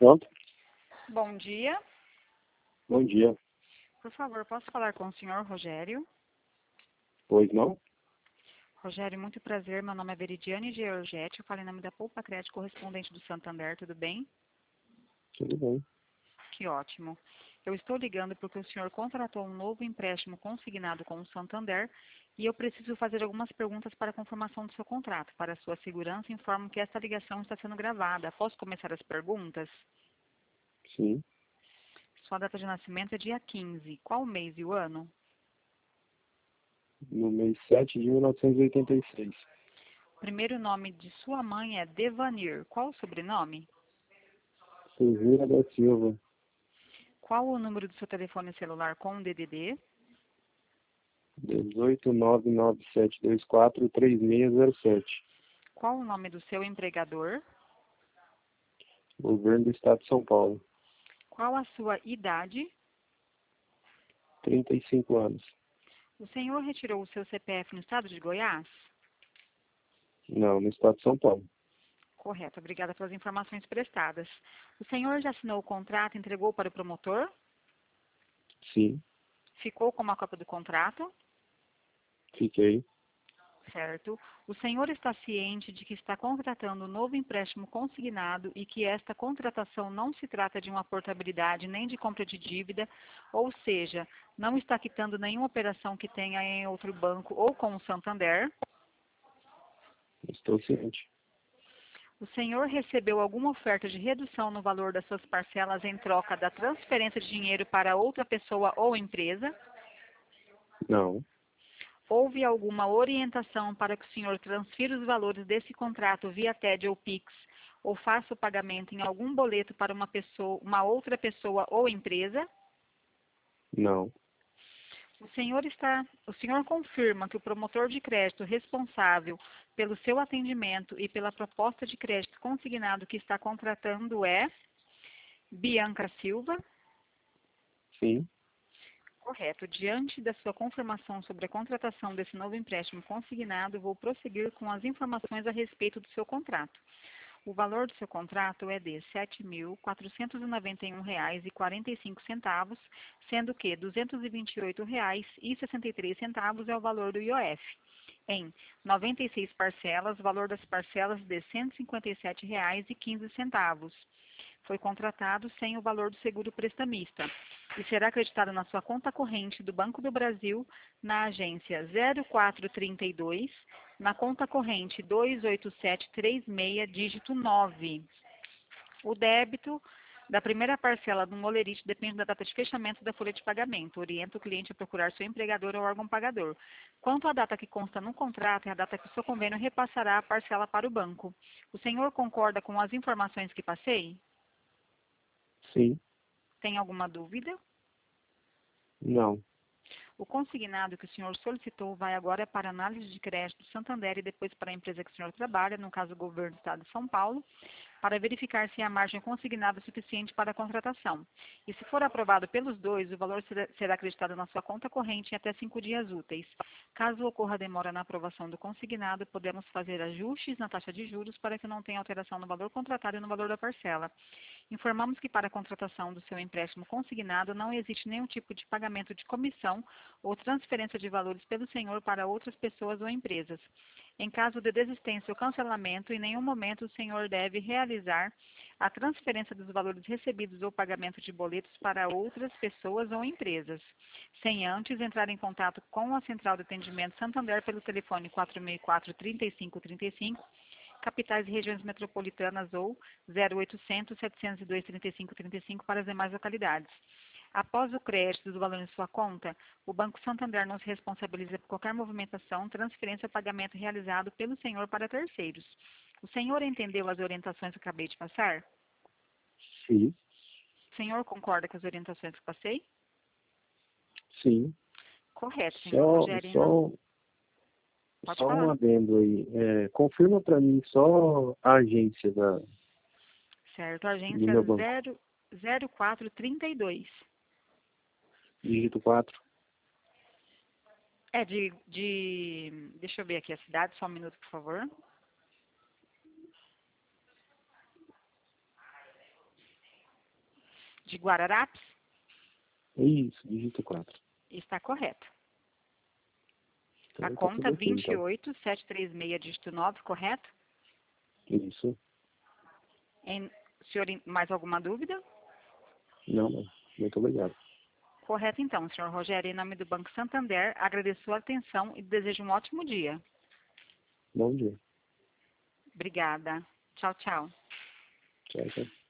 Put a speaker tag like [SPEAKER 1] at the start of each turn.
[SPEAKER 1] Pronto?
[SPEAKER 2] Bom dia.
[SPEAKER 1] Bom dia.
[SPEAKER 2] Por favor, posso falar com o senhor Rogério?
[SPEAKER 1] Pois não?
[SPEAKER 2] Rogério, muito prazer. Meu nome é Veridiane Georgetti. Eu falo em nome da Poupa Crédito correspondente do Santander. Tudo bem?
[SPEAKER 1] Tudo bem.
[SPEAKER 2] Que ótimo. Eu estou ligando porque o senhor contratou um novo empréstimo consignado com o Santander e eu preciso fazer algumas perguntas para a confirmação do seu contrato. Para sua segurança, informo que esta ligação está sendo gravada. Posso começar as perguntas?
[SPEAKER 1] Sim.
[SPEAKER 2] Sua data de nascimento é dia 15. Qual o mês e o ano?
[SPEAKER 1] No mês 7 de 1986.
[SPEAKER 2] O primeiro nome de sua mãe é Devanir. Qual o sobrenome?
[SPEAKER 1] Silveira da Silva.
[SPEAKER 2] Qual o número do seu telefone celular com DDD?
[SPEAKER 1] 18997243607.
[SPEAKER 2] Qual o nome do seu empregador?
[SPEAKER 1] Governo do Estado de São Paulo.
[SPEAKER 2] Qual a sua idade?
[SPEAKER 1] 35 anos.
[SPEAKER 2] O senhor retirou o seu CPF no estado de Goiás?
[SPEAKER 1] Não, no Estado de São Paulo.
[SPEAKER 2] Correto, obrigada pelas informações prestadas. O senhor já assinou o contrato e entregou para o promotor?
[SPEAKER 1] Sim.
[SPEAKER 2] Ficou com uma cópia do contrato?
[SPEAKER 1] Fiquei.
[SPEAKER 2] Certo. O senhor está ciente de que está contratando um novo empréstimo consignado e que esta contratação não se trata de uma portabilidade nem de compra de dívida, ou seja, não está quitando nenhuma operação que tenha em outro banco ou com o Santander?
[SPEAKER 1] Estou ciente.
[SPEAKER 2] O senhor recebeu alguma oferta de redução no valor das suas parcelas em troca da transferência de dinheiro para outra pessoa ou empresa?
[SPEAKER 1] Não.
[SPEAKER 2] Houve alguma orientação para que o senhor transfira os valores desse contrato via TED ou Pix ou faça o pagamento em algum boleto para uma outra pessoa ou empresa?
[SPEAKER 1] Não.
[SPEAKER 2] O senhor confirma que o promotor de crédito responsável pelo seu atendimento e pela proposta de crédito consignado que está contratando é Bianca Silva?
[SPEAKER 1] Sim.
[SPEAKER 2] Correto. Diante da sua confirmação sobre a contratação desse novo empréstimo consignado, vou prosseguir com as informações a respeito do seu contrato. O valor do seu contrato é de R$ 7.491,45, sendo que R$ 228,63 é o valor do IOF. Em 96 parcelas, o valor das parcelas de R$ 157,15. Foi contratado sem o valor do seguro prestamista e será acreditado na sua conta corrente do Banco do Brasil na agência 0432, na conta corrente 28736, dígito 9. O débito da primeira parcela do molerite depende da data de fechamento da folha de pagamento. Orienta o cliente a procurar seu empregador ou órgão pagador. Quanto à data que consta no contrato, é a data que o seu convênio repassará a parcela para o banco. O senhor concorda com as informações que passei?
[SPEAKER 1] Sim.
[SPEAKER 2] Tem alguma dúvida?
[SPEAKER 1] Não.
[SPEAKER 2] O consignado que o senhor solicitou vai agora para análise de crédito do Santander e depois para a empresa que o senhor trabalha, no caso o governo do estado de São Paulo, para verificar se a margem consignada é suficiente para a contratação. E se for aprovado pelos dois, o valor será acreditado na sua conta corrente em até 5 dias úteis. Caso ocorra demora na aprovação do consignado, podemos fazer ajustes na taxa de juros para que não tenha alteração no valor contratado e no valor da parcela. Informamos que para a contratação do seu empréstimo consignado não existe nenhum tipo de pagamento de comissão ou transferência de valores pelo senhor para outras pessoas ou empresas. Em caso de desistência ou cancelamento, em nenhum momento o senhor deve realizar a transferência dos valores recebidos ou pagamento de boletos para outras pessoas ou empresas, sem antes entrar em contato com a Central de Atendimento Santander pelo telefone 464-3535, capitais e regiões metropolitanas ou 0800 702 3535 para as demais localidades. Após o crédito do valor em sua conta, o Banco Santander não se responsabiliza por qualquer movimentação, transferência ou pagamento realizado pelo senhor para terceiros. O senhor entendeu as orientações que acabei de passar?
[SPEAKER 1] Sim.
[SPEAKER 2] O senhor concorda com as orientações que passei?
[SPEAKER 1] Sim.
[SPEAKER 2] Correto, senhor
[SPEAKER 1] Só,
[SPEAKER 2] Rogério.
[SPEAKER 1] só,
[SPEAKER 2] Pode
[SPEAKER 1] só um
[SPEAKER 2] falar.
[SPEAKER 1] adendo aí. Confirma para mim só a agência
[SPEAKER 2] Certo,
[SPEAKER 1] do
[SPEAKER 2] agência
[SPEAKER 1] meu banco.
[SPEAKER 2] 0432.
[SPEAKER 1] Dígito 4.
[SPEAKER 2] Deixa eu ver aqui a cidade, só um minuto, por favor. de Guararapes?
[SPEAKER 1] Isso, dígito 4.
[SPEAKER 2] Está correto.
[SPEAKER 1] Então,
[SPEAKER 2] A
[SPEAKER 1] tá
[SPEAKER 2] conta
[SPEAKER 1] tudo aqui, então.
[SPEAKER 2] 28736, dígito 9, correto?
[SPEAKER 1] Isso.
[SPEAKER 2] Senhor, mais alguma dúvida?
[SPEAKER 1] Não. Muito obrigado.
[SPEAKER 2] Correto, então, senhor Rogério. Em nome do Banco Santander, agradeço a atenção e desejo um ótimo dia.
[SPEAKER 1] Bom dia.
[SPEAKER 2] Obrigada. Tchau, tchau.
[SPEAKER 1] Tchau, tchau.